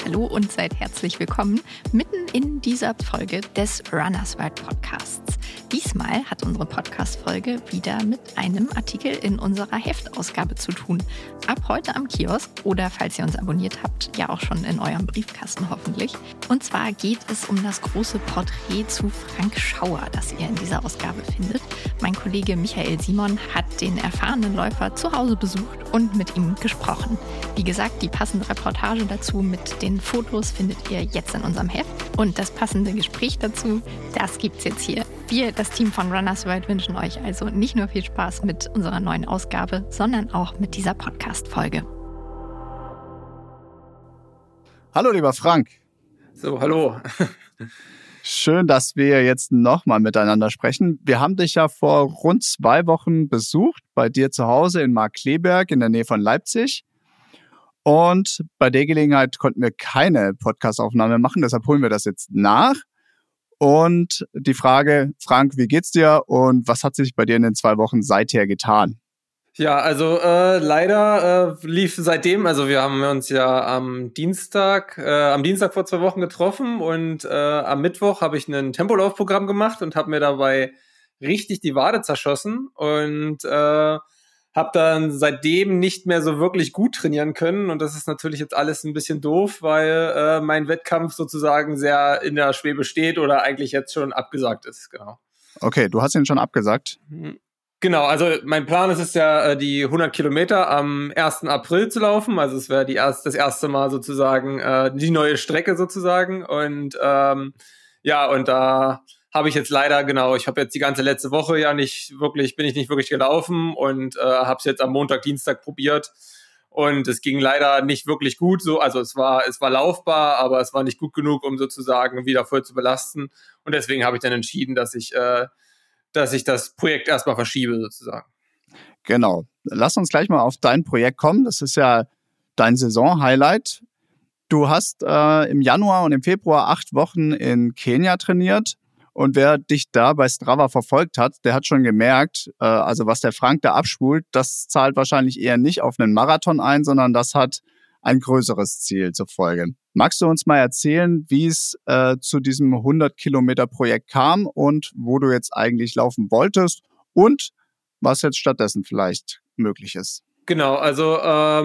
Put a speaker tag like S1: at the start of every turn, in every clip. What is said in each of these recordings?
S1: Hallo und seid herzlich willkommen mitten in dieser Folge des Runners World Podcasts. Diesmal hat unsere Podcast-Folge wieder mit einem Artikel in unserer Heftausgabe zu tun. Ab heute am Kiosk oder, falls ihr uns abonniert habt, ja auch schon in eurem Briefkasten hoffentlich. Und zwar geht es um das große Porträt zu Frank Schauer, das ihr in dieser Ausgabe findet. Mein Kollege Michael Simon hat den erfahrenen Läufer zu Hause besucht und mit ihm gesprochen. Wie gesagt, die passende Reportage dazu mit den Fotos findet ihr jetzt in unserem Heft. Und das passende Gespräch dazu, das gibt's jetzt hier. Wir, das Team von Runners World, wünschen euch also nicht nur viel Spaß mit unserer neuen Ausgabe, sondern auch mit dieser Podcast-Folge.
S2: Hallo, lieber Frank.
S3: So, hallo.
S2: Schön, dass wir jetzt nochmal miteinander sprechen. Wir haben dich ja vor rund 2 Wochen besucht, bei dir zu Hause in Markkleeberg in der Nähe von Leipzig. Und bei der Gelegenheit konnten wir keine Podcast-Aufnahme machen, deshalb holen wir das jetzt nach. Und die Frage, Frank, wie geht's dir und was hat sich bei dir in den 2 Wochen seither getan?
S3: Ja, also leider lief seitdem, also wir haben uns ja am Dienstag vor 2 Wochen getroffen und am Mittwoch habe ich ein Tempolaufprogramm gemacht und habe mir dabei richtig die Wade zerschossen und habe dann seitdem nicht mehr so wirklich gut trainieren können und das ist natürlich jetzt alles ein bisschen doof, weil mein Wettkampf sozusagen sehr in der Schwebe steht oder eigentlich jetzt schon abgesagt ist, genau.
S2: Okay, du hast ihn schon abgesagt?
S3: Genau, also mein Plan ist es ja, die 100 Kilometer am 1. April zu laufen, also es wäre das erste Mal sozusagen die neue Strecke sozusagen und und da habe ich jetzt leider, ich habe jetzt die ganze letzte Woche bin ich nicht wirklich gelaufen und habe es jetzt am Montag, Dienstag probiert und es ging leider nicht wirklich gut, so, also es war laufbar, aber es war nicht gut genug, um sozusagen wieder voll zu belasten und deswegen habe ich dann entschieden, dass ich das Projekt erstmal verschiebe sozusagen.
S2: Genau. Lass uns gleich mal auf dein Projekt kommen. Das ist ja dein Saison-Highlight. Du hast im Januar und im Februar 8 Wochen in Kenia trainiert. Und wer dich da bei Strava verfolgt hat, der hat schon gemerkt, also was der Frank da abspult, das zahlt wahrscheinlich eher nicht auf einen Marathon ein, sondern das hat ein größeres Ziel zur Folge. Magst du uns mal erzählen, wie es zu diesem 100-Kilometer-Projekt kam und wo du jetzt eigentlich laufen wolltest und was jetzt stattdessen vielleicht möglich ist?
S3: Genau, also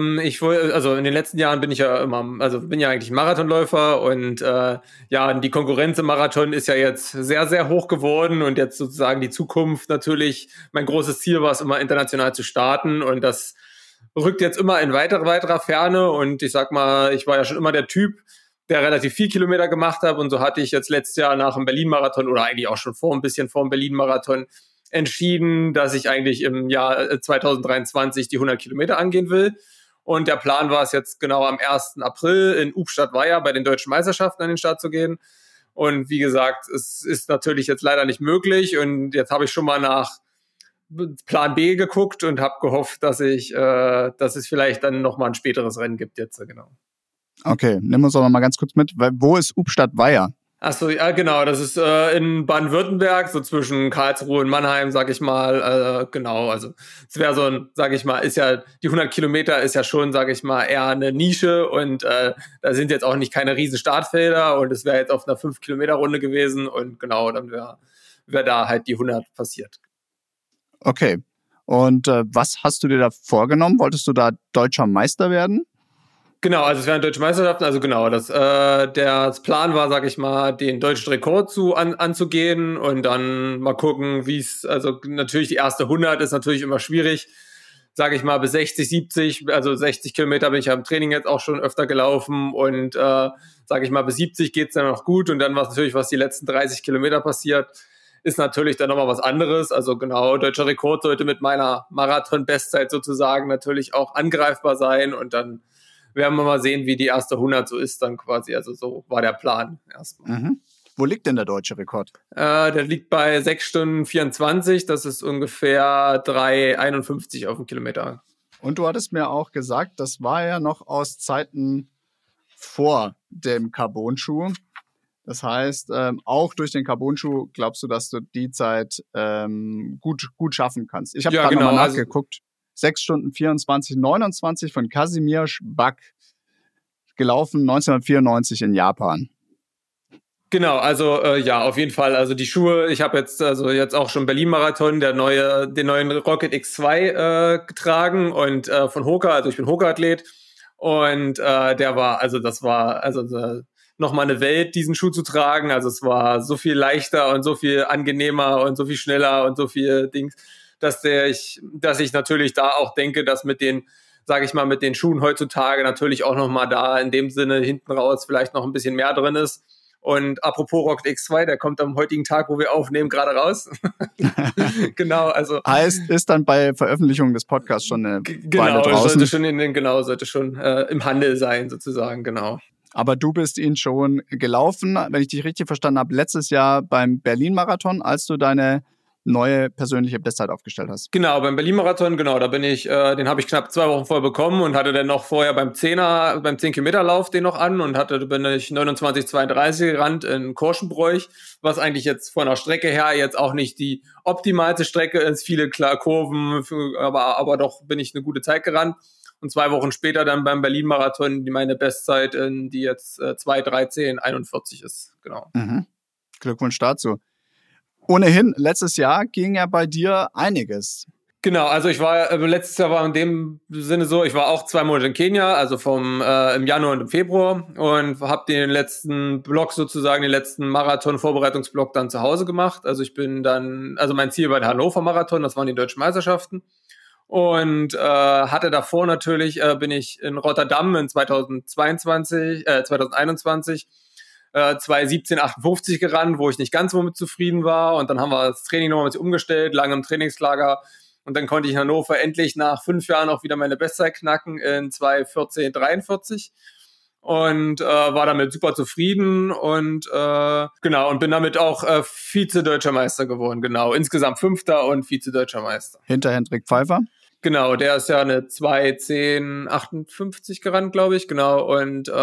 S3: in den letzten Jahren bin ich ja bin ja eigentlich Marathonläufer und die Konkurrenz im Marathon ist ja jetzt sehr, sehr hoch geworden und jetzt sozusagen die Zukunft natürlich, mein großes Ziel war es immer international zu starten und das rückt jetzt immer in weiterer Ferne und ich sag mal, ich war ja schon immer der Typ, der relativ viel Kilometer gemacht hat und so hatte ich jetzt letztes Jahr nach dem Berlin-Marathon oder eigentlich auch schon vor dem Berlin-Marathon entschieden, dass ich eigentlich im Jahr 2023 die 100 Kilometer angehen will. Und der Plan war es jetzt genau am 1. April in Ubstadt-Weiher bei den Deutschen Meisterschaften an den Start zu gehen. Und wie gesagt, es ist natürlich jetzt leider nicht möglich. Und jetzt habe ich schon mal nach Plan B geguckt und habe gehofft, dass es vielleicht dann nochmal ein späteres Rennen gibt jetzt, genau.
S2: Okay, nimm uns doch noch mal ganz kurz mit. Wo ist Ubstadt-Weiher?
S3: Achso, ja genau, das ist in Baden-Württemberg, so zwischen Karlsruhe und Mannheim, sag ich mal, genau, also es wäre so ein, sag ich mal, ist ja, die 100 Kilometer ist ja schon, sag ich mal, eher eine Nische und da sind jetzt auch nicht keine riesen Startfelder und es wäre jetzt auf einer 5-Kilometer-Runde gewesen und genau, dann wäre da halt die 100 passiert.
S2: Okay, und was hast du dir da vorgenommen? Wolltest du da deutscher Meister werden?
S3: Genau, also es wären deutsche Meisterschaften, also genau, der Plan war, sag ich mal, den deutschen Rekord anzugehen und dann mal gucken, also natürlich die erste 100 ist natürlich immer schwierig, sag ich mal, bis 60, 70, also 60 Kilometer bin ich ja im Training jetzt auch schon öfter gelaufen und sag ich mal, bis 70 geht's dann noch gut und dann was die letzten 30 Kilometer passiert, ist natürlich dann nochmal was anderes, also genau, deutscher Rekord sollte mit meiner Marathon-Bestzeit sozusagen natürlich auch angreifbar sein und dann werden wir mal sehen, wie die erste 100 so ist dann quasi. Also so war der Plan erstmal.
S2: Mhm. Wo liegt denn der deutsche Rekord?
S3: Der liegt bei 6 Stunden 24. Das ist ungefähr 3,51 auf dem Kilometer.
S2: Und du hattest mir auch gesagt, das war ja noch aus Zeiten vor dem Carbon-Schuh. Das heißt, auch durch den Carbon-Schuh glaubst du, dass du die Zeit gut schaffen kannst. Ich habe gerade nochmal nachgeguckt. 6 Stunden 24, 29 von Kasimir Bak. gelaufen 1994 in Japan.
S3: Genau, also ja, auf jeden Fall. Also die Schuhe, ich habe jetzt auch schon Berlin-Marathon, den neuen Rocket X2 getragen und von Hoka, also ich bin Hoka-Athlet und das war nochmal eine Welt, diesen Schuh zu tragen. Also es war so viel leichter und so viel angenehmer und so viel schneller und so viel Dings, dass ich natürlich da auch denke, dass mit den Schuhen heutzutage natürlich auch nochmal da in dem Sinne hinten raus vielleicht noch ein bisschen mehr drin ist. Und apropos Rocket X2, der kommt am heutigen Tag, wo wir aufnehmen, gerade raus. Genau, also.
S2: Heißt, ist dann bei Veröffentlichung des Podcasts schon eine Weile draußen?
S3: Sollte schon im Handel sein, sozusagen, genau.
S2: Aber du bist ihn schon gelaufen, wenn ich dich richtig verstanden habe, letztes Jahr beim Berlin-Marathon, als du deine neue persönliche Bestzeit aufgestellt hast.
S3: Genau, beim Berlin-Marathon, den habe ich knapp 2 Wochen vorher bekommen und hatte dann noch vorher beim 10-Kilometer-Lauf den noch an und bin ich 29,32 gerannt in Korschenbroich, was eigentlich jetzt von der Strecke her jetzt auch nicht die optimalste Strecke ist, viele Kurven, aber doch bin ich eine gute Zeit gerannt. Und 2 Wochen später dann beim Berlin-Marathon meine Bestzeit, die jetzt 2:13:41 ist, genau.
S2: Mhm. Glückwunsch dazu. Ohnehin, letztes Jahr ging ja bei dir einiges.
S3: Genau, also letztes Jahr war in dem Sinne so, ich war auch 2 Monate in Kenia, also im Januar und im Februar und habe den letzten Marathon-Vorbereitungsblock dann zu Hause gemacht. Also mein Ziel war der Hannover Marathon, das waren die deutschen Meisterschaften. Und hatte davor natürlich, bin ich in Rotterdam in 2021 2:17:58 gerannt, wo ich nicht ganz womit zufrieden war. Und dann haben wir das Training nochmal ein bisschen umgestellt, lange im Trainingslager. Und dann konnte ich in Hannover endlich nach 5 Jahren auch wieder meine Bestzeit knacken in 2:14:43. Und war damit super zufrieden und und bin damit auch Vize-Deutscher Meister geworden. Genau, insgesamt 5. und Vize-Deutscher Meister.
S2: Hinter Hendrik Pfeiffer?
S3: Genau, der ist ja eine 2:10:58 gerannt, glaube ich, genau. Und es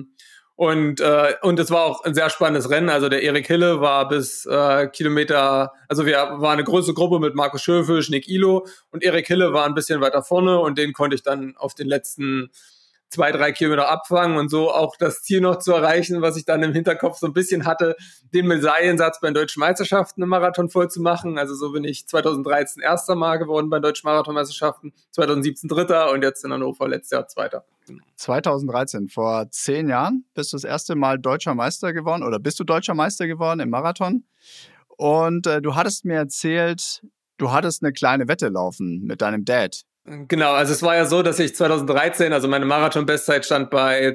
S3: war auch ein sehr spannendes Rennen. Also der Erik Hille war bis Kilometer, also wir waren eine große Gruppe mit Markus Schöfisch, Nick Ilo und Erik Hille war ein bisschen weiter vorne und den konnte ich dann auf den letzten 2-3 Kilometer abfangen und so auch das Ziel noch zu erreichen, was ich dann im Hinterkopf so ein bisschen hatte, den Medaillensatz bei den Deutschen Meisterschaften im Marathon voll zu machen. Also so bin ich 2013 erster Mal geworden bei den Deutschen Marathonmeisterschaften, 2017 Dritter und jetzt in Hannover letztes Jahr Zweiter.
S2: 2013, vor 10 Jahren, bist du das erste Mal Deutscher Meister geworden oder bist du Deutscher Meister geworden im Marathon. Und du hattest mir erzählt, du hattest eine kleine Wette laufen mit deinem Dad.
S3: Genau, also es war ja so, dass ich 2013, also meine Marathon-Bestzeit stand bei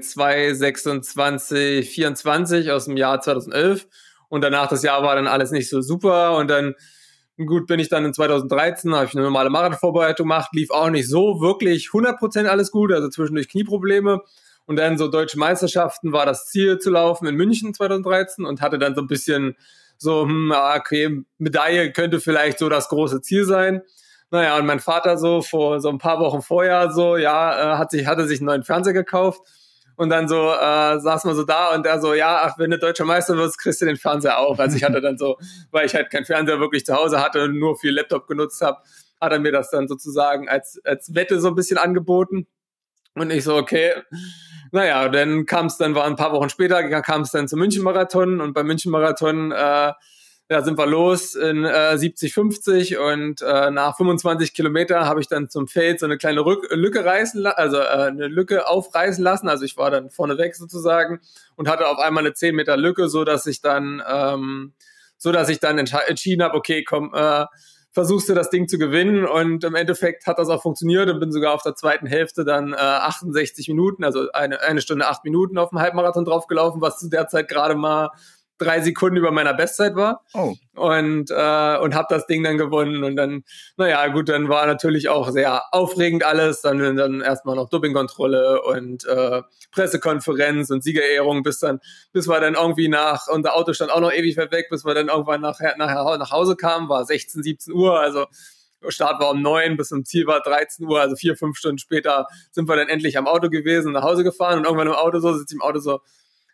S3: 2:26:24 aus dem Jahr 2011 und danach das Jahr war dann alles nicht so super und dann bin ich dann in 2013, habe ich eine normale Marathonvorbereitung gemacht, lief auch nicht so wirklich 100% alles gut, also zwischendurch Knieprobleme und dann so Deutsche Meisterschaften war das Ziel zu laufen in München 2013 und hatte dann so ein bisschen so, okay, Medaille könnte vielleicht so das große Ziel sein. Naja, und mein Vater so ein paar Wochen vorher hatte sich einen neuen Fernseher gekauft und dann so saß man so da und er so, wenn du Deutscher Meister wirst, kriegst du den Fernseher auch. Also ich hatte dann so, weil ich halt keinen Fernseher wirklich zu Hause hatte und nur viel Laptop genutzt habe, hat er mir das dann sozusagen als Wette so ein bisschen angeboten. Und ich so, okay. Naja, dann war ein paar Wochen später, kam es dann zum München-Marathon und beim München-Marathon sind wir los in 70:50 und nach 25 Kilometer habe ich dann zum Feld so eine kleine eine Lücke aufreißen lassen. Also ich war dann vorneweg sozusagen und hatte auf einmal eine 10 Meter Lücke, so dass ich dann entschieden habe, okay, komm, versuchst du das Ding zu gewinnen und im Endeffekt hat das auch funktioniert und bin sogar auf der zweiten Hälfte dann 68 Minuten, also eine Stunde 8 Minuten auf dem Halbmarathon draufgelaufen, was zu der Zeit gerade mal 3 Sekunden über meiner Bestzeit war.
S2: Oh.
S3: Und habe das Ding dann gewonnen und dann, dann war natürlich auch sehr aufregend alles, dann erstmal noch Dopingkontrolle und Pressekonferenz und Siegerehrung, bis wir dann irgendwie unser Auto stand auch noch ewig weit weg, bis wir dann irgendwann nach Hause kamen, war 16, 17 Uhr, also Start war um 9, bis zum Ziel war 13 Uhr, also 4-5 Stunden später sind wir dann endlich am Auto gewesen, nach Hause gefahren und irgendwann im Auto sitze ich im Auto so,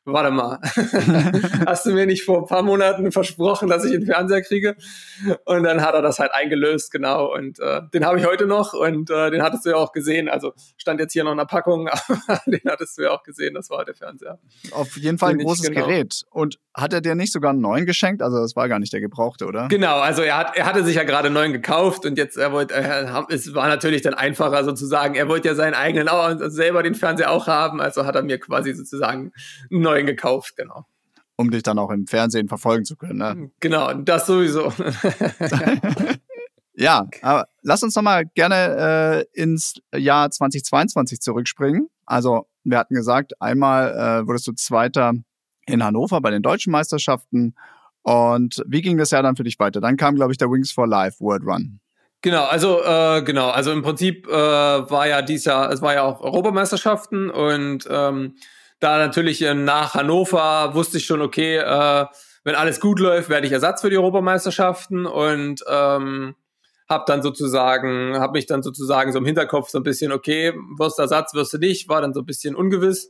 S3: warte mal, hast du mir nicht vor ein paar Monaten versprochen, dass ich einen Fernseher kriege? Und dann hat er das halt eingelöst, genau. Und den habe ich heute noch und den hattest du ja auch gesehen. Also stand jetzt hier noch in der Packung, aber den hattest du ja auch gesehen, das war der Fernseher.
S2: Auf jeden Fall ein großes Gerät. Und hat er dir nicht sogar einen neuen geschenkt? Also das war gar nicht der gebrauchte, oder?
S3: Genau, also er hatte sich ja gerade einen neuen gekauft und jetzt es war natürlich dann einfacher sozusagen. Er wollte ja seinen eigenen auch selber den Fernseher auch haben, also hat er mir quasi sozusagen einen neuen gekauft, genau.
S2: Um dich dann auch im Fernsehen verfolgen zu können, ne?
S3: Genau, das sowieso.
S2: Ja, aber lass uns noch mal gerne ins Jahr 2022 zurückspringen. Also wir hatten gesagt, einmal wurdest du Zweiter in Hannover bei den deutschen Meisterschaften. Und wie ging das Jahr dann für dich weiter? Dann kam, glaube ich, der Wings for Life World Run.
S3: Genau, also im Prinzip war ja dieses Jahr, es war ja auch Europameisterschaften und da natürlich nach Hannover wusste ich schon, okay, wenn alles gut läuft, werde ich Ersatz für die Europameisterschaften und habe mich dann sozusagen so im Hinterkopf so ein bisschen, okay, wirst du Ersatz, wirst du nicht, war dann so ein bisschen ungewiss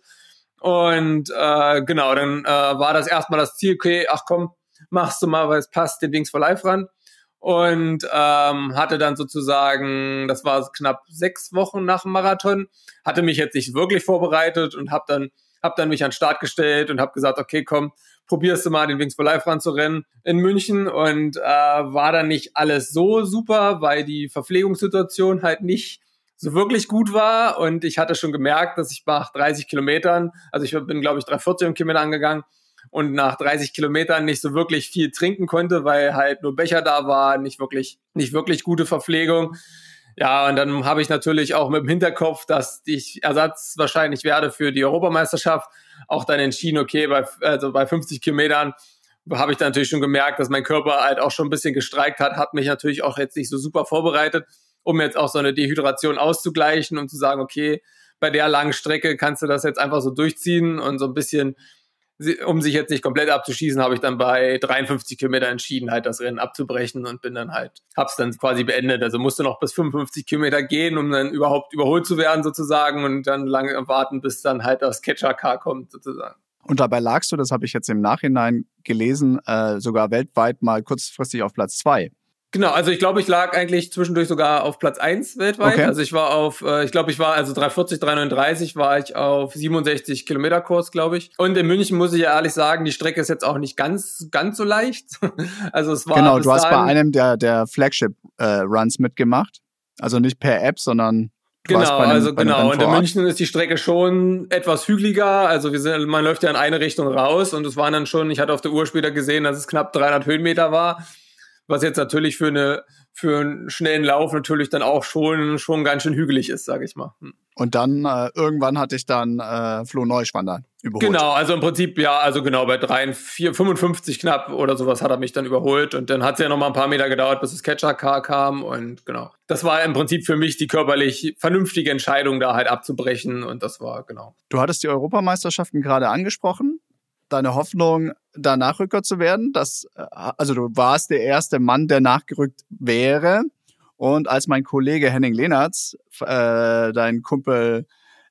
S3: und genau, dann war das erstmal das Ziel, okay, ach komm, machst du mal, weil es passt, den Wings for Life Run. Und hatte dann sozusagen, das war knapp 6 Wochen nach dem Marathon, hatte mich jetzt nicht wirklich vorbereitet und hab dann mich an den Start gestellt und habe gesagt, okay, komm, probierst du mal den Wings for Life Run zu rennen in München und war dann nicht alles so super, weil die Verpflegungssituation halt nicht so wirklich gut war und ich hatte schon gemerkt, dass ich nach 30 Kilometern, also ich bin glaube ich 3,40 Kilometer angegangen, und nach 30 Kilometern nicht so wirklich viel trinken konnte, weil halt nur Becher da war, nicht wirklich gute Verpflegung. Ja, und dann habe ich natürlich auch mit dem Hinterkopf, dass ich Ersatz wahrscheinlich werde für die Europameisterschaft, auch dann entschieden, okay, bei 50 Kilometern habe ich dann natürlich schon gemerkt, dass mein Körper halt auch schon ein bisschen gestreikt hat mich natürlich auch jetzt nicht so super vorbereitet, um jetzt auch so eine Dehydration auszugleichen und zu sagen, okay, bei der langen Strecke kannst du das jetzt einfach so durchziehen und so ein bisschen, um sich jetzt nicht komplett abzuschießen, habe ich dann bei 53 Kilometer entschieden, halt das Rennen abzubrechen und hab's dann quasi beendet. Also musste noch bis 55 Kilometer gehen, um dann überhaupt überholt zu werden sozusagen und dann lange warten, bis dann halt das Catcher-Car kommt sozusagen.
S2: Und dabei lagst du, das habe ich jetzt im Nachhinein gelesen, sogar weltweit mal kurzfristig auf Platz 2.
S3: Genau, also ich glaube, ich lag eigentlich zwischendurch sogar auf Platz 1 weltweit. Okay. Also ich war auf, 340, 339 war ich auf 67 Kilometer Kurs, glaube ich. Und in München muss ich ja ehrlich sagen, die Strecke ist jetzt auch nicht ganz so leicht. Also es war
S2: genau, du hast bei einem der Flagship-Runs mitgemacht. Also nicht per App, sondern
S3: genau. Und in München ist die Strecke schon etwas hügeliger. Also man läuft ja in eine Richtung raus und es waren dann schon, ich hatte auf der Uhr später gesehen, dass es knapp 300 Höhenmeter war. Was jetzt natürlich für einen schnellen Lauf natürlich dann auch schon ganz schön hügelig ist, sage ich mal.
S2: Und dann irgendwann hatte ich dann Flo Neuschwander überholt.
S3: Genau, also im Prinzip, ja, also genau, bei 55 knapp oder sowas hat er mich dann überholt und dann hat es ja noch mal ein paar Meter gedauert, bis das Catcher-Car kam und genau. Das war im Prinzip für mich die körperlich vernünftige Entscheidung, da halt abzubrechen und das war, genau.
S2: Du hattest die Europameisterschaften gerade angesprochen. Deine Hoffnung, da Nachrücker zu werden, also du warst der erste Mann, der nachgerückt wäre. Und als mein Kollege Henning Lehnertz, dein Kumpel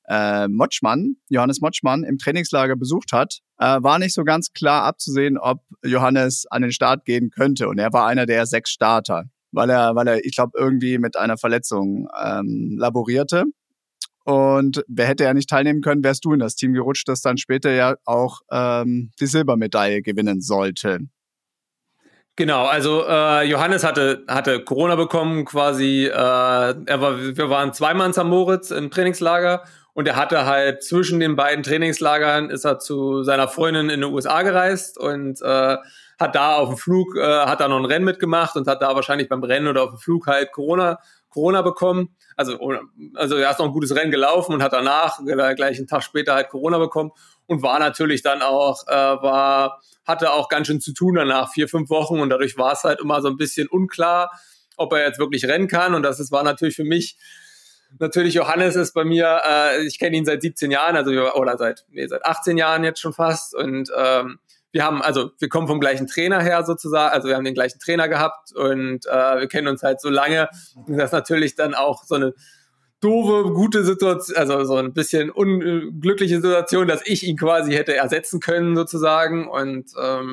S2: Johannes Motschmann, im Trainingslager besucht hat, war nicht so ganz klar abzusehen, ob Johannes an den Start gehen könnte. Und er war einer der 6 Starter, weil er ich glaube, irgendwie mit einer Verletzung laborierte. Und wer hätte ja nicht teilnehmen können, wärst du in das Team gerutscht, das dann später ja auch die Silbermedaille gewinnen sollte.
S3: Genau, also Johannes hatte Corona bekommen quasi. Wir waren zweimal in St. Moritz im Trainingslager und er hatte halt zwischen den beiden Trainingslagern ist er zu seiner Freundin in den USA gereist und hat da auf dem Flug hat da noch ein Rennen mitgemacht und hat da wahrscheinlich beim Rennen oder auf dem Flug halt Corona bekommen. Also er ist noch ein gutes Rennen gelaufen und hat danach, gleich einen Tag später halt Corona bekommen und war natürlich dann auch, hatte auch ganz schön zu tun danach, 4-5 Wochen und dadurch war es halt immer so ein bisschen unklar, ob er jetzt wirklich rennen kann und war natürlich für mich, natürlich Johannes ist bei mir, ich kenne ihn seit 17 Jahren, seit 18 Jahren jetzt schon fast und wir kommen vom gleichen Trainer her sozusagen, also wir haben den gleichen Trainer gehabt und wir kennen uns halt so lange, dass natürlich dann auch so eine doofe, gute Situation, also so ein bisschen unglückliche Situation, dass ich ihn quasi hätte ersetzen können sozusagen und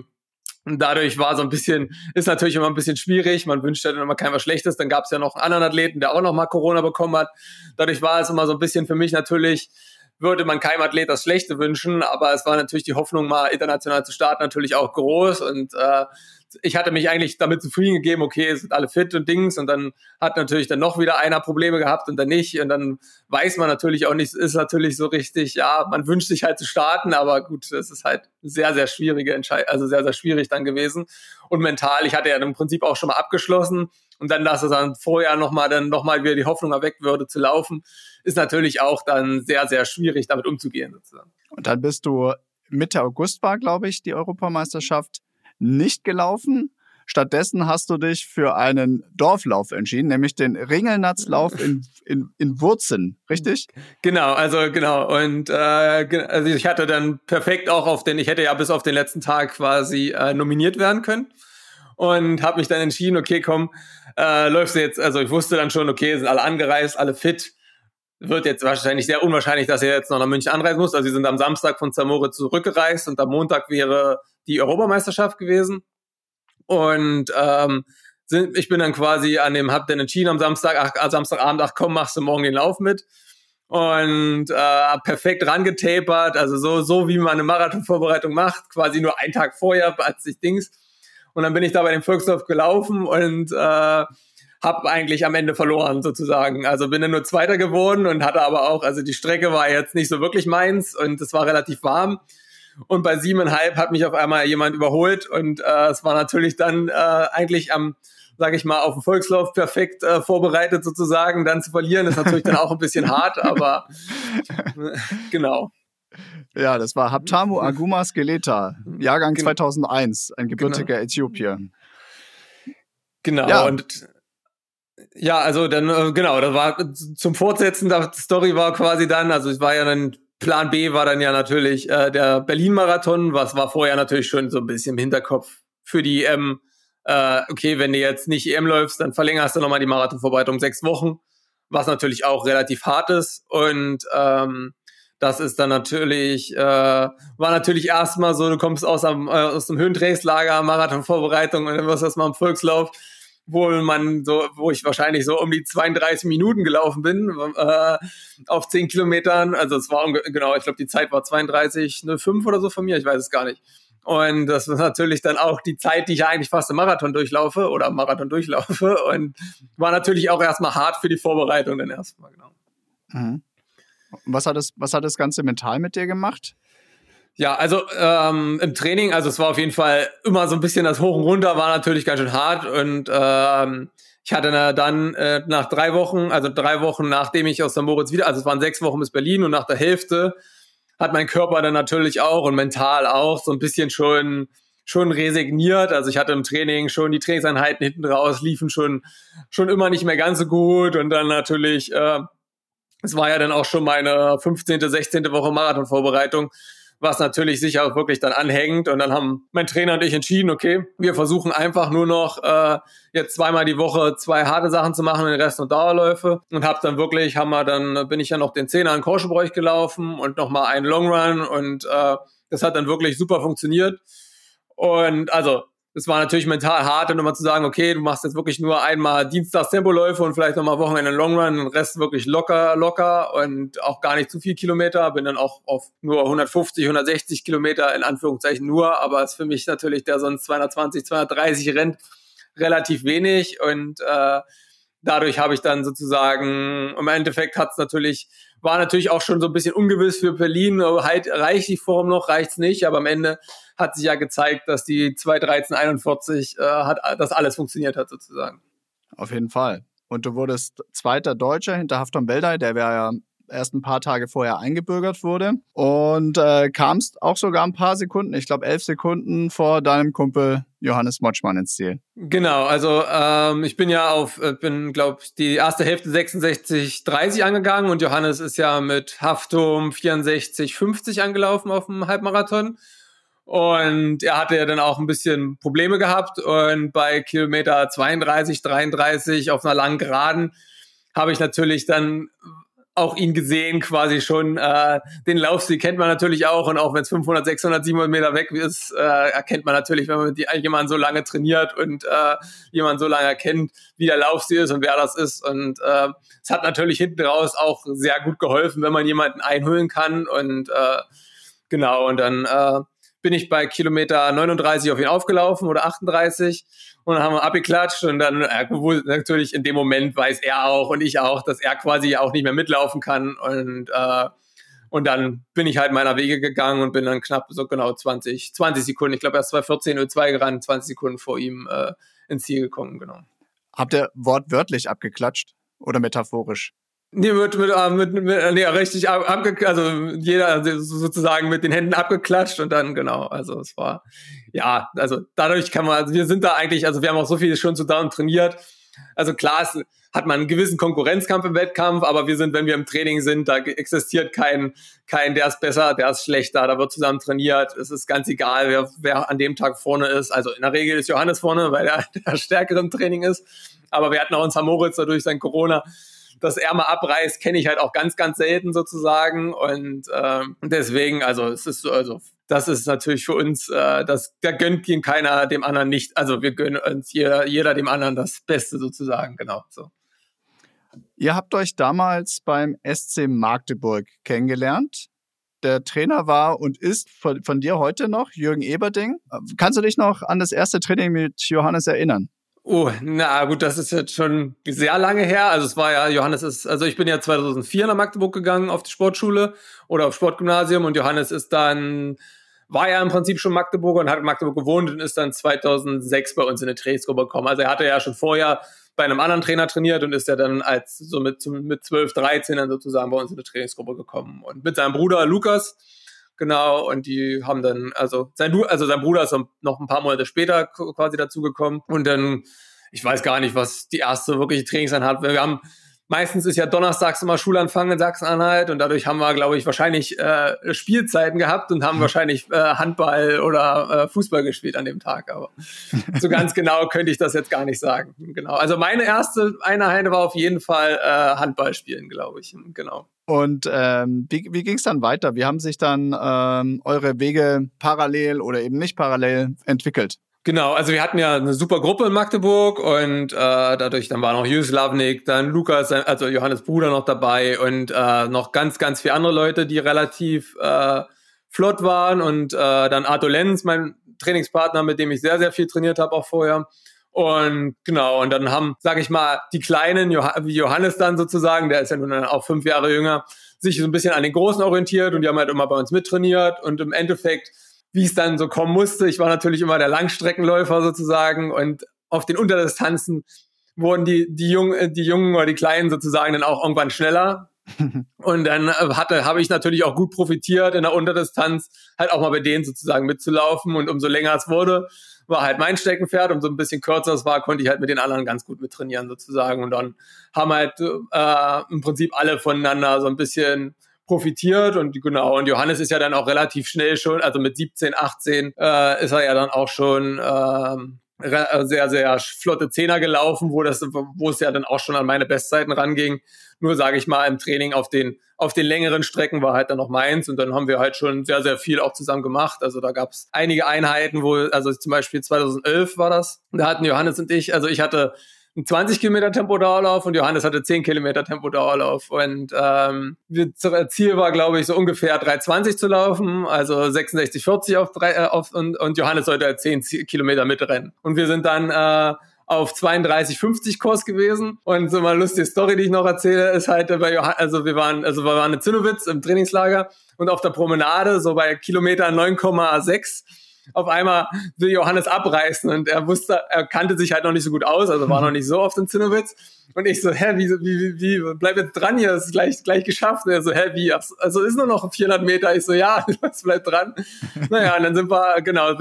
S3: dadurch war so ein bisschen, ist natürlich immer ein bisschen schwierig, man wünscht ja dann immer keinem was Schlechtes, dann gab es ja noch einen anderen Athleten, der auch noch mal Corona bekommen hat, dadurch war es immer so ein bisschen für mich natürlich, würde man keinem Athlet das Schlechte wünschen, aber es war natürlich die Hoffnung, mal international zu starten, natürlich auch groß und ich hatte mich eigentlich damit zufrieden gegeben, okay, sind alle fit und Dings und dann hat natürlich dann noch wieder einer Probleme gehabt und dann nicht und dann weiß man natürlich auch nicht, ist natürlich so richtig, ja, man wünscht sich halt zu starten, aber gut, es ist halt sehr, sehr schwierige Entscheidung, also sehr, sehr schwierig dann gewesen und mental, ich hatte ja im Prinzip auch schon mal abgeschlossen und dann, dass es dann vorher nochmal wieder die Hoffnung erweckt würde zu laufen, ist natürlich auch dann sehr, sehr schwierig, damit umzugehen sozusagen.
S2: Und dann bist du Mitte August war, glaube ich, die Europameisterschaft nicht gelaufen. Stattdessen hast du dich für einen Dorflauf entschieden, nämlich den Ringelnatzlauf in Wurzen, richtig?
S3: Genau. Und also ich hatte dann perfekt auch ich hätte ja bis auf den letzten Tag quasi nominiert werden können und habe mich dann entschieden, okay, komm, läufst du jetzt, also ich wusste dann schon, okay, sind alle angereist, alle fit. Wird jetzt wahrscheinlich sehr unwahrscheinlich, dass er jetzt noch nach München anreisen muss. Also sie sind am Samstag von Zamora zurückgereist und am Montag wäre die Europameisterschaft gewesen. Und ich bin dann quasi hab dann entschieden am Samstagabend, komm, machst du morgen den Lauf mit. Und perfekt rangetapert, also so wie man eine Marathonvorbereitung macht, quasi nur einen Tag vorher als ich Dings. Und dann bin ich da bei dem Volkslauf gelaufen und habe eigentlich am Ende verloren sozusagen. Also bin dann nur Zweiter geworden und hatte aber auch, also die Strecke war jetzt nicht so wirklich meins und es war relativ warm. Und bei 7,5 hat mich auf einmal jemand überholt und es war natürlich dann eigentlich sage ich mal, auf dem Volkslauf perfekt vorbereitet sozusagen, dann zu verlieren, ist natürlich dann auch ein bisschen hart, aber genau.
S2: Ja, das war Habtamu Aguma Skeleta, Jahrgang 2001, ein gebürtiger Äthiopier.
S3: Genau, ja. Und ja, also dann, genau, das war zum Fortsetzen, die Story war quasi dann, also es war ja dann, Plan B war dann ja natürlich der Berlin-Marathon, was war vorher natürlich schon so ein bisschen im Hinterkopf für die EM. Okay, wenn du jetzt nicht EM läufst, dann verlängerst du nochmal die Marathonvorbereitung 6 Wochen, was natürlich auch relativ hart ist und das ist dann natürlich, war natürlich erstmal so, du kommst aus dem Höhentrainingslager, Marathonvorbereitung und dann wirst du erstmal im Volkslauf, wo ich wahrscheinlich so um die 32 Minuten gelaufen bin, auf 10 Kilometern. Also es war, genau, ich glaube, die Zeit war 32,05 oder so von mir, ich weiß es gar nicht. Und das ist natürlich dann auch die Zeit, die ich eigentlich fast im Marathon durchlaufe und war natürlich auch erstmal hart für die Vorbereitung dann erstmal, genau.
S2: Mhm. Was hat das Ganze mental mit dir gemacht?
S3: Ja, also im Training, also es war auf jeden Fall immer so ein bisschen das Hoch und Runter, war natürlich ganz schön hart und ich hatte dann nach 3 Wochen, also 3 Wochen nachdem ich aus St. Moritz also es waren 6 Wochen bis Berlin und nach der Hälfte hat mein Körper dann natürlich auch und mental auch so ein bisschen schon resigniert. Also ich hatte im Training schon die Trainingseinheiten hinten raus, liefen schon immer nicht mehr ganz so gut und dann natürlich, es war ja dann auch schon meine 15., 16. Woche Marathonvorbereitung, was natürlich sicher auch wirklich dann anhängt. Und dann haben mein Trainer und ich entschieden, okay, wir versuchen einfach nur noch jetzt 2-mal die Woche 2 harte Sachen zu machen, den Rest nur Dauerläufe. Und bin ich ja noch den 10er in Korschenbräuch gelaufen und nochmal einen Long Run. Und das hat dann wirklich super funktioniert. Und also es war natürlich mental hart, dann nochmal zu sagen, okay, du machst jetzt wirklich nur einmal Dienstags Tempoläufe und vielleicht nochmal Wochenende Long Run, den Rest wirklich locker und auch gar nicht zu viel Kilometer. Bin dann auch auf nur 150, 160 Kilometer in Anführungszeichen nur, aber ist für mich natürlich, der sonst 220, 230 rennt, relativ wenig und dadurch habe ich dann sozusagen, im Endeffekt war natürlich auch schon so ein bisschen ungewiss für Berlin, halt reicht die Form noch, reicht's nicht, aber am Ende hat sich ja gezeigt, dass die 2:13:41 dass alles funktioniert hat sozusagen.
S2: Auf jeden Fall. Und du wurdest zweiter Deutscher hinter Hafton Beldey, der ja erst ein paar Tage vorher eingebürgert wurde und kamst auch sogar ein paar Sekunden, ich glaube 11 Sekunden vor deinem Kumpel Johannes Motschmann ins Ziel.
S3: Genau, also ich bin glaube ich, die erste Hälfte 66:30 angegangen und Johannes ist ja mit Haftum 64:50 angelaufen auf dem Halbmarathon. Und er hatte ja dann auch ein bisschen Probleme gehabt und bei Kilometer 32, 33 auf einer langen Geraden habe ich natürlich dann auch ihn gesehen, quasi schon. Den Laufstil kennt man natürlich auch, und auch wenn es 500, 600, 700 Meter weg ist, erkennt man natürlich, wenn man mit jemanden so lange trainiert und jemanden so lange kennt, wie der Laufstil ist und wer das ist. Und es hat natürlich hinten raus auch sehr gut geholfen, wenn man jemanden einholen kann. Und genau, und dann bin ich bei Kilometer 39 auf ihn aufgelaufen oder 38. Und dann haben wir abgeklatscht, und dann natürlich in dem Moment weiß er auch und ich auch, dass er quasi auch nicht mehr mitlaufen kann, und dann bin ich halt meiner Wege gegangen und bin dann knapp so genau 20 Sekunden, ich glaube erst 2:14:02 gerannt, 20 Sekunden vor ihm ins Ziel gekommen, genau.
S2: Habt ihr wortwörtlich abgeklatscht oder metaphorisch?
S3: Nee, richtig also jeder sozusagen mit den Händen abgeklatscht, und dann, genau, also es war, ja, also dadurch kann man, also wir sind da eigentlich, also wir haben auch so viel schon zusammen trainiert, also klar, hat man einen gewissen Konkurrenzkampf im Wettkampf, aber wir sind, wenn wir im Training sind, da existiert kein, der ist besser, der ist schlechter, da wird zusammen trainiert, es ist ganz egal, wer an dem Tag vorne ist, also in der Regel ist Johannes vorne, weil der stärkere im Training ist, aber wir hatten auch uns Moritz dadurch sein Corona, dass er mal abreißt, kenne ich halt auch ganz, ganz selten sozusagen, und deswegen, also es ist so, also das ist natürlich für uns, da gönnt ihn keiner dem anderen nicht, also wir gönnen uns jeder dem anderen das Beste sozusagen, genau, so.
S2: Ihr habt euch damals beim SC Magdeburg kennengelernt. Der Trainer war und ist von dir heute noch Jürgen Eberding. Kannst du dich noch an das erste Training mit Johannes erinnern?
S3: Oh, na gut, das ist jetzt schon sehr lange her. Also es war ja, also ich bin ja 2004 nach Magdeburg gegangen auf die Sportschule oder auf Sportgymnasium, und Johannes war ja im Prinzip schon Magdeburger und hat in Magdeburg gewohnt und ist dann 2006 bei uns in eine Trainingsgruppe gekommen. Also er hatte ja schon vorher bei einem anderen Trainer trainiert und ist ja dann mit 12, 13 dann sozusagen bei uns in eine Trainingsgruppe gekommen. Und mit seinem Bruder Lukas, genau, und die haben dann, also sein Bruder ist noch ein paar Monate später quasi dazugekommen, und dann, ich weiß gar nicht, was die erste wirkliche Trainingseinheit, wir haben, meistens ist ja donnerstags immer Schulanfang in Sachsen-Anhalt, und dadurch haben wir, glaube ich, wahrscheinlich Spielzeiten gehabt und haben wahrscheinlich Handball oder Fußball gespielt an dem Tag, aber so ganz genau könnte ich das jetzt gar nicht sagen. Genau. Also meine erste Einheit war auf jeden Fall Handball spielen, glaube ich. Genau.
S2: Und wie ging es dann weiter? Wie haben sich dann eure Wege parallel oder eben nicht parallel entwickelt?
S3: Genau, also wir hatten ja eine super Gruppe in Magdeburg, und dadurch, dann war noch Juslavnik, dann Lukas, also Johannes Bruder noch dabei, und noch ganz, ganz viele andere Leute, die relativ flott waren, und dann Arthur Lenz, mein Trainingspartner, mit dem ich sehr, sehr viel trainiert habe auch vorher. Und genau, und dann haben, sage ich mal, die Kleinen, wie Johannes dann sozusagen, der ist ja nun auch 5 Jahre jünger, sich so ein bisschen an den Großen orientiert, und die haben halt immer bei uns mittrainiert, und im Endeffekt, wie es dann so kommen musste, ich war natürlich immer der Langstreckenläufer sozusagen, und auf den Unterdistanzen wurden die Jungen oder die Kleinen sozusagen dann auch irgendwann schneller. Und dann habe ich natürlich auch gut profitiert in der Unterdistanz, halt auch mal bei denen sozusagen mitzulaufen, und umso länger es wurde, war halt mein Steckenpferd, umso ein bisschen kürzer es war, konnte ich halt mit den anderen ganz gut mittrainieren sozusagen, und dann haben halt im Prinzip alle voneinander so ein bisschen profitiert, und genau, und Johannes ist ja dann auch relativ schnell schon, also mit 17, 18 ist er ja dann auch schon sehr, sehr flotte Zehner gelaufen, wo es ja dann auch schon an meine Bestzeiten ranging. Nur, sage ich mal, im Training auf den längeren Strecken war halt dann noch meins, und dann haben wir halt schon sehr, sehr viel auch zusammen gemacht. Also da gab es einige Einheiten, also zum Beispiel 2011 war das, da hatten Johannes und ich hatte ein 20 Kilometer Tempodauerlauf und Johannes hatte 10 Kilometer Tempodauerlauf, und Ziel war, glaube ich, so ungefähr 3,20 zu laufen, also 66,40 und Johannes sollte halt 10 Kilometer mitrennen, und wir sind dann auf 32,50 Kurs gewesen, und so mal eine lustige Story, die ich noch erzähle, ist halt bei Johannes, wir waren in Zinnowitz im Trainingslager, und auf der Promenade, so bei Kilometer 9,6, auf einmal will Johannes abreißen, und er kannte sich halt noch nicht so gut aus, also war noch nicht so oft in Zinnowitz, und ich so, wie, bleib jetzt dran hier, das ist gleich geschafft, und er so, wie, also ist nur noch 400 Meter, ich so, ja, bleib dran, naja, und dann sind wir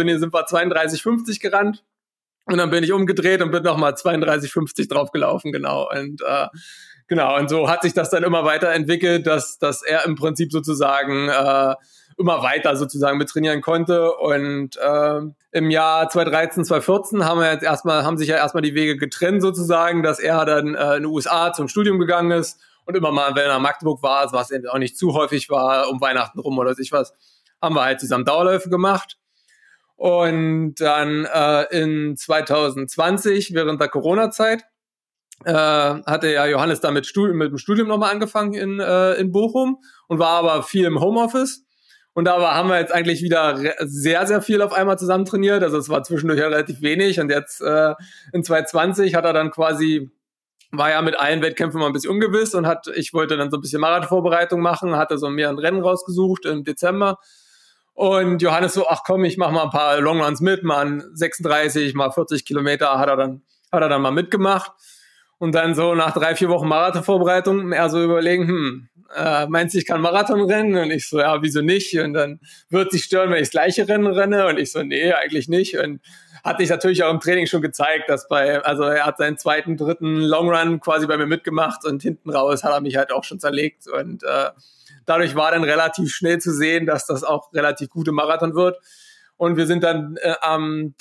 S3: 32,50 gerannt, und dann bin ich umgedreht und bin nochmal 32,50 draufgelaufen, genau, und und so hat sich das dann immer weiterentwickelt, dass er im Prinzip sozusagen immer weiter sozusagen mit trainieren konnte. Und im Jahr 2013, 2014 haben sich ja erstmal die Wege getrennt sozusagen, dass er dann in die USA zum Studium gegangen ist und immer mal, wenn er in Magdeburg war, was eben auch nicht zu häufig war, um Weihnachten rum oder sich was, haben wir halt zusammen Dauerläufe gemacht. Und dann in 2020, während der Corona-Zeit, hatte ja Johannes da mit dem Studium nochmal angefangen in Bochum und war aber viel im Homeoffice. Und da haben wir jetzt eigentlich wieder sehr, sehr viel auf einmal zusammen trainiert. Also es war zwischendurch ja relativ wenig. Und jetzt in 2020 hat er dann war ja mit allen Wettkämpfen mal ein bisschen ungewiss und ich wollte dann so ein bisschen Marathonvorbereitung machen, hatte so mir ein Rennen rausgesucht im Dezember. Und Johannes so, ach komm, ich mache mal ein paar Longruns mit, mal 36, mal 40 Kilometer hat er dann mal mitgemacht. Und dann so nach 3-4 Wochen Marathonvorbereitung eher so überlegen, meinst du, ich kann Marathon rennen? Und ich so, ja, wieso nicht? Und dann wird sich stören, wenn ich das gleiche Rennen renne. Und ich so, nee, eigentlich nicht. Und hatte ich natürlich auch im Training schon gezeigt, also er hat seinen 2., 3. Longrun quasi bei mir mitgemacht und hinten raus hat er mich halt auch schon zerlegt. Und dadurch war dann relativ schnell zu sehen, dass das auch relativ gute Marathon wird. Und wir sind dann am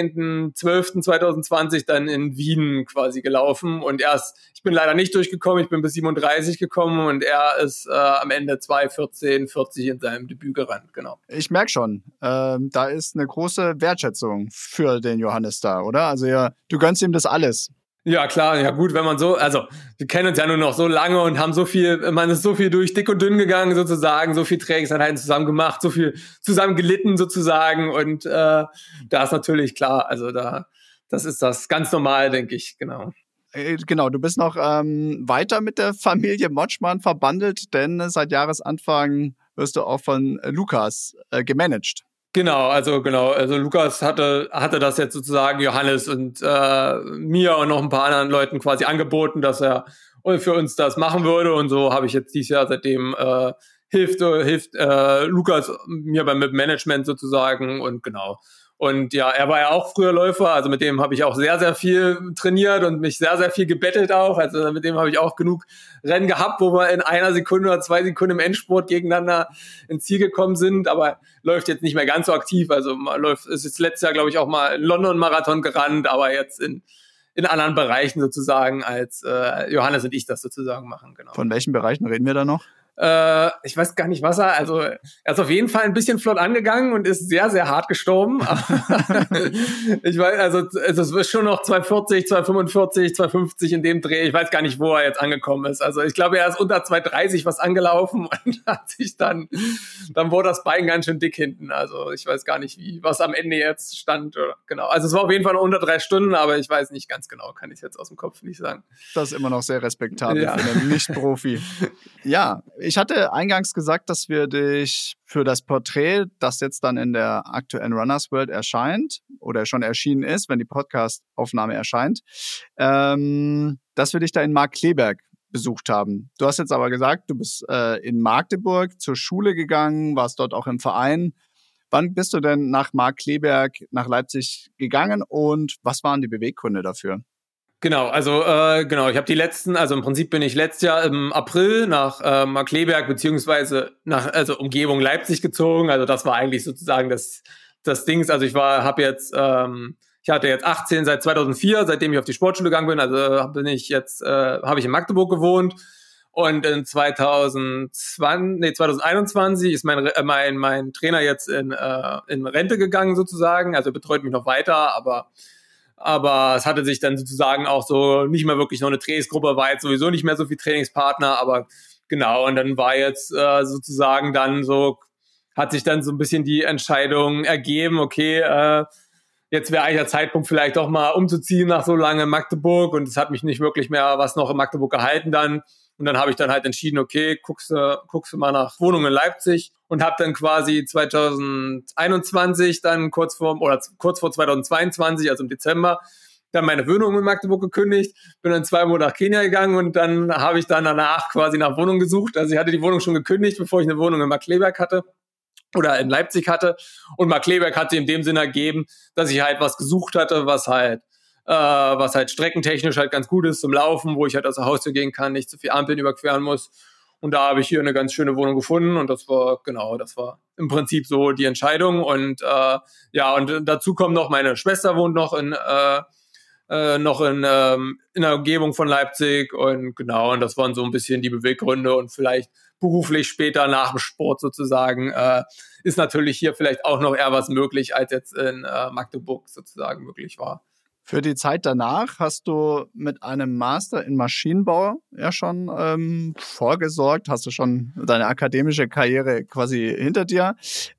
S3: 13.12.2020 dann in Wien quasi gelaufen. Und ich bin leider nicht durchgekommen, ich bin bis 37 gekommen und er ist am Ende 2:14:40 in seinem Debüt gerannt, genau.
S2: Ich merke schon, da ist eine große Wertschätzung für den Johannes da, oder? Also ja, du gönnst ihm das alles.
S3: Ja, klar, ja gut, wenn man wir kennen uns ja nur noch so lange und haben man ist so viel durch dick und dünn gegangen sozusagen, so viel Trainingseinheiten zusammen gemacht, so viel zusammen gelitten sozusagen und da ist natürlich klar, also das ist das ganz normal, denke ich, genau.
S2: Genau, du bist noch weiter mit der Familie Motschmann verbandelt, denn seit Jahresanfang wirst du auch von Lukas gemanagt.
S3: Genau. Also Lukas hatte das jetzt sozusagen Johannes und mir und noch ein paar anderen Leuten quasi angeboten, dass er für uns das machen würde und so habe ich jetzt dieses Jahr seitdem hilft Lukas mir beim Management sozusagen und genau. Und ja, er war ja auch früher Läufer, also mit dem habe ich auch sehr, sehr viel trainiert und mich sehr, sehr viel gebettelt auch. Also mit dem habe ich auch genug Rennen gehabt, wo wir in 1 Sekunde oder 2 Sekunden im Endspurt gegeneinander ins Ziel gekommen sind, aber läuft jetzt nicht mehr ganz so aktiv. Also ist jetzt letztes Jahr, glaube ich, auch mal einen London-Marathon gerannt, aber jetzt in anderen Bereichen sozusagen, als Johannes und ich das sozusagen machen. Genau.
S2: Von welchen Bereichen reden wir da noch?
S3: Ich weiß gar nicht, er ist auf jeden Fall ein bisschen flott angegangen und ist sehr, sehr hart gestorben. Ich weiß, also es ist schon noch 2:40, 2:45, 2:50 in dem Dreh. Ich weiß gar nicht, wo er jetzt angekommen ist. Also ich glaube, er ist unter 2:30 was angelaufen und hat sich dann wurde das Bein ganz schön dick hinten. Also ich weiß gar nicht, was am Ende jetzt stand. Genau. Also es war auf jeden Fall noch unter 3 Stunden, aber ich weiß nicht ganz genau, kann ich jetzt aus dem Kopf nicht sagen.
S2: Das ist immer noch sehr respektabel
S3: ja.
S2: für einen Nicht-Profi. Ja, ich hatte eingangs gesagt, dass wir dich für das Porträt, das jetzt dann in der aktuellen Runners World erscheint oder schon erschienen ist, wenn die Podcast-Aufnahme erscheint, dass wir dich da in Markkleeberg besucht haben. Du hast jetzt aber gesagt, du bist in Magdeburg zur Schule gegangen, warst dort auch im Verein. Wann bist du denn nach Markkleeberg, nach Leipzig gegangen und was waren die Beweggründe dafür?
S3: Genau, also ich habe im Prinzip bin ich letztes Jahr im April nach Markkleeberg beziehungsweise nach Umgebung Leipzig gezogen. Also das war eigentlich sozusagen das Ding. Also ich hatte jetzt 18 seit 2004, seitdem ich auf die Sportschule gegangen bin. Also habe ich in Magdeburg gewohnt und in 2021 ist mein Trainer jetzt in Rente gegangen sozusagen. Also betreut mich noch weiter, aber es hatte sich dann sozusagen auch so nicht mehr wirklich noch eine Trainingsgruppe, war jetzt sowieso nicht mehr so viel Trainingspartner, aber genau, und dann war jetzt sozusagen dann so, hat sich dann so ein bisschen die Entscheidung ergeben, okay, jetzt wäre eigentlich der Zeitpunkt vielleicht doch mal umzuziehen nach so lange Magdeburg und es hat mich nicht wirklich mehr was noch in Magdeburg gehalten dann. Und dann habe ich dann halt entschieden, okay, guckst du mal nach Wohnungen in Leipzig und habe dann quasi 2021 dann kurz vor 2022, also im Dezember, dann meine Wohnung in Magdeburg gekündigt, bin dann 2 Monate nach Kenia gegangen und dann habe ich dann danach quasi nach Wohnung gesucht. Also ich hatte die Wohnung schon gekündigt, bevor ich eine Wohnung in Markkleeberg hatte oder in Leipzig hatte. Und Markkleeberg hat sie in dem Sinne ergeben, dass ich halt was gesucht hatte, was halt streckentechnisch halt ganz gut ist zum Laufen, wo ich halt aus der Haustür gehen kann, nicht zu viel Ampeln überqueren muss. Und da habe ich hier eine ganz schöne Wohnung gefunden und das war im Prinzip so die Entscheidung. Und und dazu kommt noch, meine Schwester wohnt noch in der Umgebung von Leipzig, und genau, und das waren so ein bisschen die Beweggründe, und vielleicht beruflich später nach dem Sport sozusagen ist natürlich hier vielleicht auch noch eher was möglich, als jetzt in Magdeburg sozusagen möglich war.
S2: Für die Zeit danach hast du mit einem Master in Maschinenbau ja schon vorgesorgt, hast du schon deine akademische Karriere quasi hinter dir.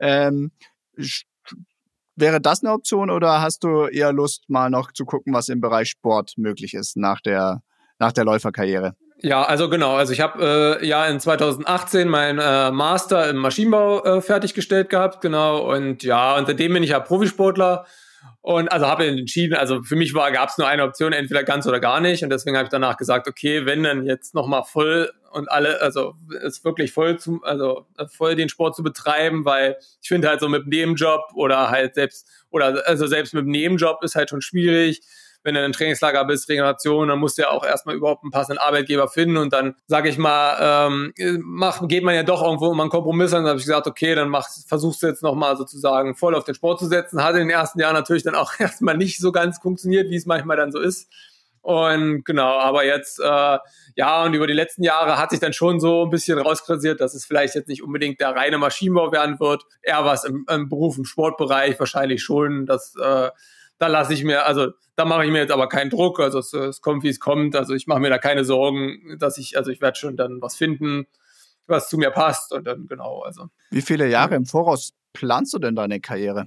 S2: Wäre das eine Option, oder hast du eher Lust, mal noch zu gucken, was im Bereich Sport möglich ist nach der Läuferkarriere?
S3: Ja, also genau. Also ich habe in 2018 meinen Master im Maschinenbau fertiggestellt gehabt, genau. Und ja, und seitdem bin ich ja Profisportler. Und also habe entschieden, also für mich gab es nur eine Option, entweder ganz oder gar nicht. Und deswegen habe ich danach gesagt, okay, wenn dann jetzt nochmal voll und also es wirklich voll den Sport zu betreiben, weil ich finde halt so mit dem Nebenjob selbst mit dem Nebenjob ist halt schon schwierig. Wenn du in einem Trainingslager bist, Regeneration, dann musst du ja auch erstmal überhaupt einen passenden Arbeitgeber finden, und dann, sage ich mal, geht man ja doch irgendwo immer einen Kompromiss an. Dann habe ich gesagt, okay, dann versuchst du jetzt nochmal sozusagen voll auf den Sport zu setzen. Hat in den ersten Jahren natürlich dann auch erstmal nicht so ganz funktioniert, wie es manchmal dann so ist. Und genau, aber jetzt, und über die letzten Jahre hat sich dann schon so ein bisschen rauskristallisiert, dass es vielleicht jetzt nicht unbedingt der reine Maschinenbau werden wird, eher was im Beruf, im Sportbereich wahrscheinlich schon, da mache ich mir jetzt aber keinen Druck, also es kommt, wie es kommt, also ich mache mir da keine Sorgen, ich werde schon dann was finden, was zu mir passt, und dann genau, also.
S2: Wie viele Jahre im Voraus planst du denn deine Karriere?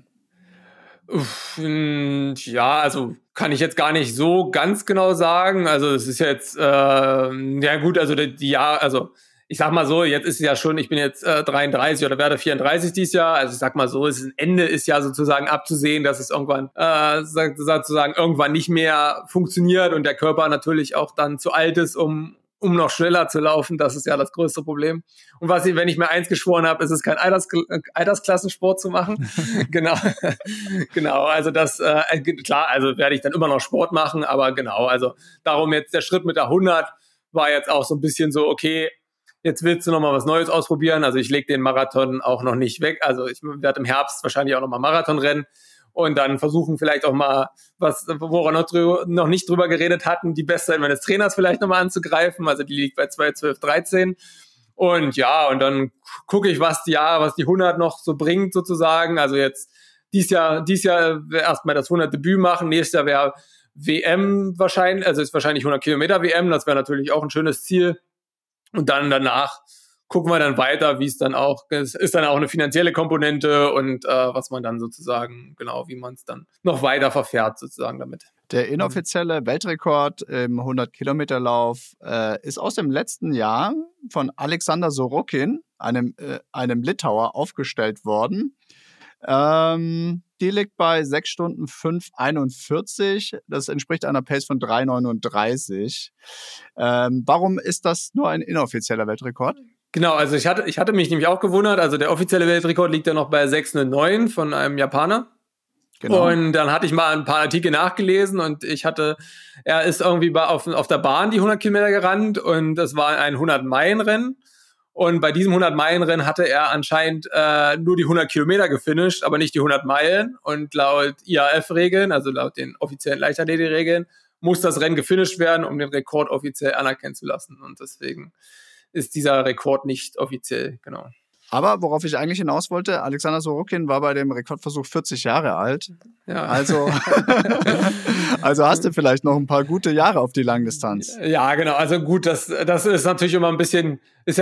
S3: Ja, also kann ich jetzt gar nicht so ganz genau sagen, also es ist jetzt, also ich sag mal so, jetzt ist es ja schon, ich bin jetzt 33 oder werde 34 dieses Jahr. Also ich sag mal so, ein Ende ist ja sozusagen abzusehen, dass es irgendwann irgendwann nicht mehr funktioniert und der Körper natürlich auch dann zu alt ist, um noch schneller zu laufen. Das ist ja das größte Problem. Und wenn ich mir eins geschworen habe, ist es kein Altersklassensport zu machen. Genau. Genau, also das, klar, also werde ich dann immer noch Sport machen, aber genau, also darum jetzt der Schritt mit der 100 war jetzt auch so ein bisschen so, okay, jetzt willst du noch mal was Neues ausprobieren. Also ich lege den Marathon auch noch nicht weg. Also ich werde im Herbst wahrscheinlich auch noch mal Marathon rennen und dann versuchen vielleicht auch mal was, woran wir noch nicht drüber geredet hatten, die Bestzeit meines Trainers vielleicht noch mal anzugreifen. Also die liegt bei 2:12:13. Und ja, und dann gucke ich, was die 100 noch so bringt sozusagen. Also jetzt dies Jahr erstmal das 100 Debüt machen. Nächstes Jahr wäre WM wahrscheinlich, also ist wahrscheinlich 100 Kilometer WM. Das wäre natürlich auch ein schönes Ziel. Und dann danach gucken wir dann weiter, es ist dann auch eine finanzielle Komponente und was man dann sozusagen, genau, wie man es dann noch weiter verfährt sozusagen damit.
S2: Der inoffizielle Weltrekord im 100-Kilometer-Lauf ist aus dem letzten Jahr von Alexander Sorokin, einem Litauer, aufgestellt worden. Die liegt bei 6 Stunden 5:41. Das entspricht einer Pace von 3:39. Warum ist das nur ein inoffizieller Weltrekord?
S3: Genau, also ich hatte mich nämlich auch gewundert. Also der offizielle Weltrekord liegt ja noch bei 6:09 von einem Japaner. Genau. Und dann hatte ich mal ein paar Artikel nachgelesen und er ist irgendwie auf der Bahn die 100 Kilometer gerannt und das war ein 100-Meilen-Rennen. Und bei diesem 100-Meilen-Rennen hatte er anscheinend nur die 100 Kilometer gefinisht, aber nicht die 100 Meilen. Und laut IAF-Regeln, also laut den offiziellen Leichtathletik-Regeln, muss das Rennen gefinisht werden, um den Rekord offiziell anerkennen zu lassen. Und deswegen ist dieser Rekord nicht offiziell, genau.
S2: Aber worauf ich eigentlich hinaus wollte, Alexander Sorokin war bei dem Rekordversuch 40 Jahre alt. Ja. Also hast du vielleicht noch ein paar gute Jahre auf die Langdistanz.
S3: Ja, genau. Also gut, das ist natürlich immer ein bisschen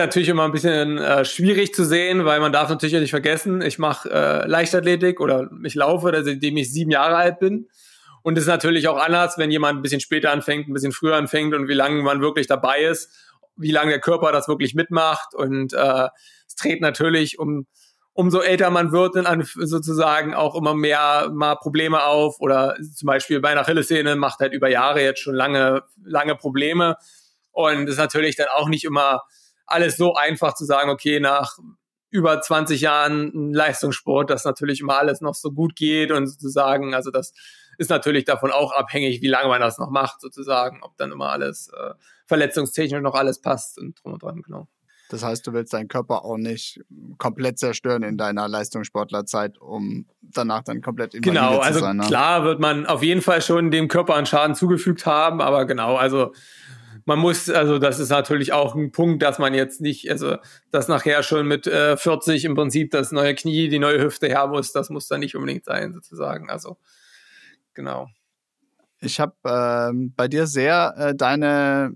S3: schwierig zu sehen, weil man darf natürlich nicht vergessen, ich mache Leichtathletik oder ich laufe, seitdem ich 7 Jahre alt bin. Und es ist natürlich auch anders, wenn jemand ein bisschen später anfängt, ein bisschen früher anfängt und wie lange man wirklich dabei ist, wie lange der Körper das wirklich mitmacht. Und es treten natürlich, umso älter man wird, dann sozusagen auch immer mehr mal Probleme auf. Oder zum Beispiel bei einer Achillessehne macht halt über Jahre jetzt schon lange Probleme. Und es ist natürlich dann auch nicht immer alles so einfach zu sagen, okay, nach über 20 Jahren Leistungssport, dass natürlich immer alles noch so gut geht und sozusagen, also das ist natürlich davon auch abhängig, wie lange man das noch macht, sozusagen, ob dann immer alles verletzungstechnisch noch alles passt und drum und dran, genau.
S2: Das heißt, du willst deinen Körper auch nicht komplett zerstören in deiner Leistungssportlerzeit, um danach dann komplett invalide
S3: zu sein.
S2: Genau, also
S3: klar wird man auf jeden Fall schon dem Körper einen Schaden zugefügt haben, aber genau, also man muss, also das ist natürlich auch ein Punkt, dass man jetzt nicht, also dass nachher schon mit 40 im Prinzip das neue Knie, die neue Hüfte her muss, das muss dann nicht unbedingt sein, sozusagen. Also genau.
S2: Ich habe bei dir sehr deine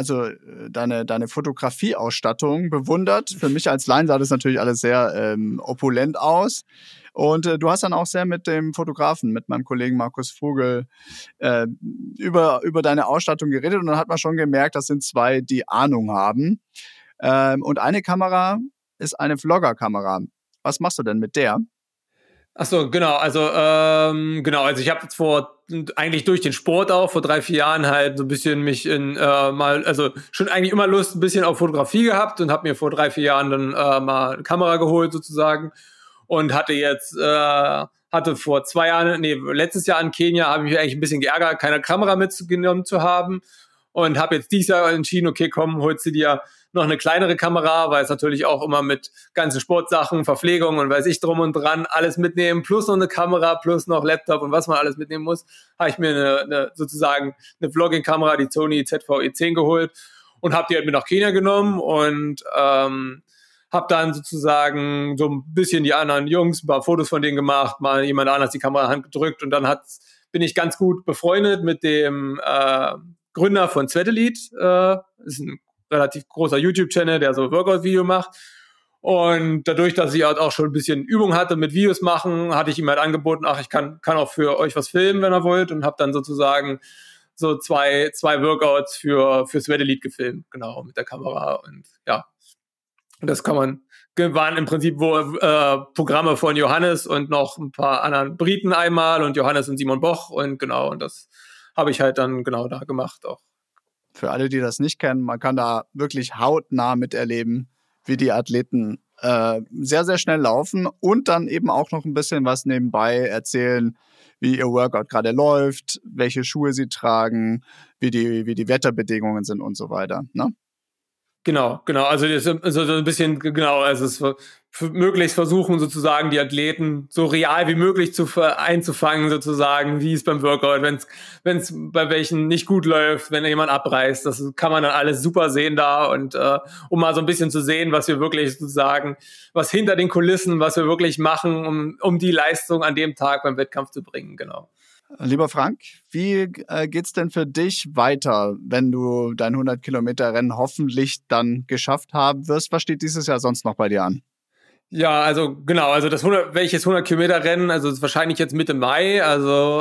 S2: Fotografieausstattung bewundert. Für mich als Laien sah das natürlich alles sehr opulent aus. Und du hast dann auch sehr mit dem Fotografen, mit meinem Kollegen Markus Vogel, über deine Ausstattung geredet. Und dann hat man schon gemerkt, das sind zwei, die Ahnung haben. Und eine Kamera ist eine Vlogger-Kamera. Was machst du denn mit der?
S3: Ach so, genau. Also ich habe jetzt eigentlich durch den Sport auch vor 3-4 Jahren halt so ein bisschen mich schon eigentlich immer Lust ein bisschen auf Fotografie gehabt und habe mir vor 3-4 Jahren dann mal eine Kamera geholt sozusagen und hatte vor 2 Jahren, letztes Jahr in Kenia habe ich mich eigentlich ein bisschen geärgert, keine Kamera mitgenommen zu haben und habe jetzt dieses Jahr entschieden, okay, komm, holst du dir noch eine kleinere Kamera, weil es natürlich auch immer mit ganzen Sportsachen, Verpflegung und weiß ich drum und dran alles mitnehmen, plus noch eine Kamera, plus noch Laptop und was man alles mitnehmen muss, habe ich mir eine Vlogging-Kamera, die Sony ZV-E10 geholt und habe die halt mit nach Kenia genommen und habe dann sozusagen so ein bisschen die anderen Jungs, ein paar Fotos von denen gemacht, mal jemand anders die Kamera in die Hand gedrückt und dann bin ich ganz gut befreundet mit dem Gründer von Swedelite, ist ein relativ großer YouTube-Channel, der so Workout-Video macht. Und dadurch, dass ich halt auch schon ein bisschen Übung hatte mit Videos machen, hatte ich ihm halt angeboten, ich kann auch für euch was filmen, wenn ihr wollt. Und habe dann sozusagen so zwei Workouts für Swedelite gefilmt, genau, mit der Kamera. Und ja, das waren im Prinzip Programme von Johannes und noch ein paar anderen Briten einmal und Johannes und Simon Boch. Und genau, und das habe ich halt dann genau da gemacht auch.
S2: Für alle, die das nicht kennen, man kann da wirklich hautnah miterleben, wie die Athleten sehr, sehr schnell laufen und dann eben auch noch ein bisschen was nebenbei erzählen, wie ihr Workout gerade läuft, welche Schuhe sie tragen, wie die Wetterbedingungen sind und so weiter, ne?
S3: Genau. Also das ist so ein bisschen, genau, also es möglichst versuchen sozusagen die Athleten so real wie möglich einzufangen sozusagen, wie es beim Workout, wenn es bei welchen nicht gut läuft, wenn jemand abreißt, das kann man dann alles super sehen da und um mal so ein bisschen zu sehen, was wir wirklich sozusagen, was hinter den Kulissen, was wir wirklich machen, um die Leistung an dem Tag beim Wettkampf zu bringen, genau.
S2: Lieber Frank, wie geht's denn für dich weiter, wenn du dein 100-Kilometer-Rennen hoffentlich dann geschafft haben wirst? Was steht dieses Jahr sonst noch bei dir an?
S3: Ja, also genau, also welches 100-Kilometer-Rennen, also ist wahrscheinlich jetzt Mitte Mai, also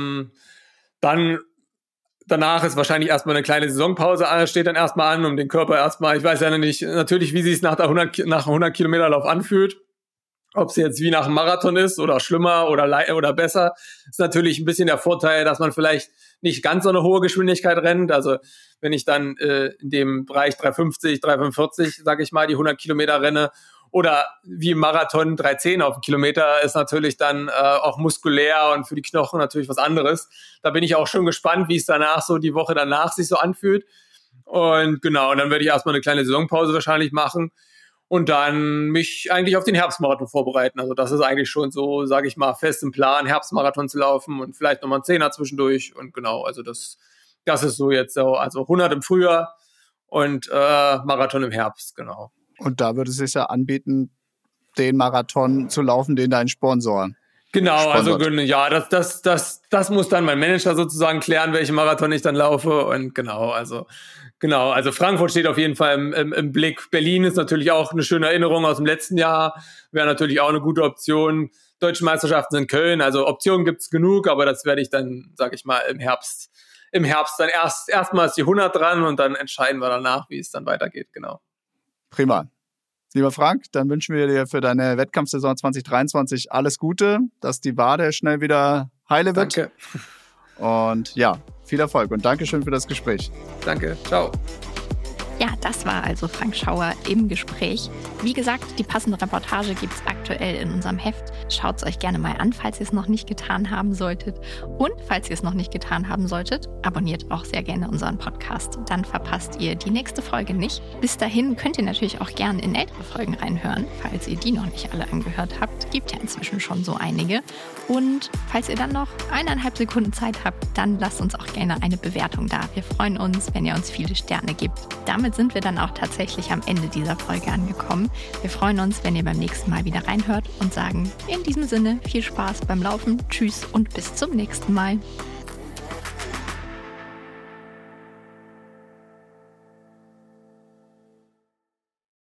S3: dann danach ist wahrscheinlich erstmal eine kleine Saisonpause, steht dann erstmal an, um den Körper erstmal, ich weiß ja nicht, natürlich, wie sich es nach 100 Kilometer-Lauf anfühlt. Ob es jetzt wie nach einem Marathon ist oder schlimmer oder besser, ist natürlich ein bisschen der Vorteil, dass man vielleicht nicht ganz so eine hohe Geschwindigkeit rennt. Also wenn ich dann in dem Bereich 3,50, 3,45, sage ich mal, die 100 Kilometer renne oder wie im Marathon 3,10 auf den Kilometer, ist natürlich dann auch muskulär und für die Knochen natürlich was anderes. Da bin ich auch schon gespannt, wie es danach so die Woche danach sich so anfühlt. Und genau, und dann werde ich erstmal eine kleine Saisonpause wahrscheinlich machen. Und dann mich eigentlich auf den Herbstmarathon vorbereiten. Also das ist eigentlich schon so, sage ich mal, fest im Plan, Herbstmarathon zu laufen und vielleicht nochmal einen 10er zwischendurch. Und genau, also das ist so jetzt so, also 100 im Frühjahr und Marathon im Herbst, genau.
S2: Und da würde es sich ja anbieten, den Marathon zu laufen, den dein Sponsor
S3: Genau,
S2: sponsort.
S3: Also ja, das muss dann mein Manager sozusagen klären, welchen Marathon ich dann laufe. Und genau, also Frankfurt steht auf jeden Fall im Blick. Berlin ist natürlich auch eine schöne Erinnerung aus dem letzten Jahr. Wäre natürlich auch eine gute Option. Deutsche Meisterschaften in Köln, also Optionen gibt's genug, aber das werde ich dann, sage ich mal, im Herbst dann erstmal ist die 100 dran und dann entscheiden wir danach, wie es dann weitergeht, genau.
S2: Prima. Lieber Frank, dann wünschen wir dir für deine Wettkampfsaison 2023 alles Gute, dass die Wade schnell wieder heile wird.
S3: Danke.
S2: Und ja, viel Erfolg und Dankeschön für das Gespräch.
S3: Danke, ciao.
S1: Ja, Das war also Frank Schauer im Gespräch. Wie gesagt, die passende Reportage gibt es aktuell in unserem Heft. Schaut es euch gerne mal an, falls ihr es noch nicht getan haben solltet. Und falls ihr es noch nicht getan haben solltet, abonniert auch sehr gerne unseren Podcast. Dann verpasst ihr die nächste Folge nicht. Bis dahin könnt ihr natürlich auch gerne in ältere Folgen reinhören, falls ihr die noch nicht alle angehört habt. Gibt ja inzwischen schon so einige. Und falls ihr dann noch 1,5 Sekunden Zeit habt, dann lasst uns auch gerne eine Bewertung da. Wir freuen uns, wenn ihr uns viele Sterne gebt. Damit sind wir dann auch tatsächlich am Ende dieser Folge angekommen. Wir freuen uns, wenn ihr beim nächsten Mal wieder reinhört und sagen in diesem Sinne viel Spaß beim Laufen, tschüss und bis zum nächsten Mal.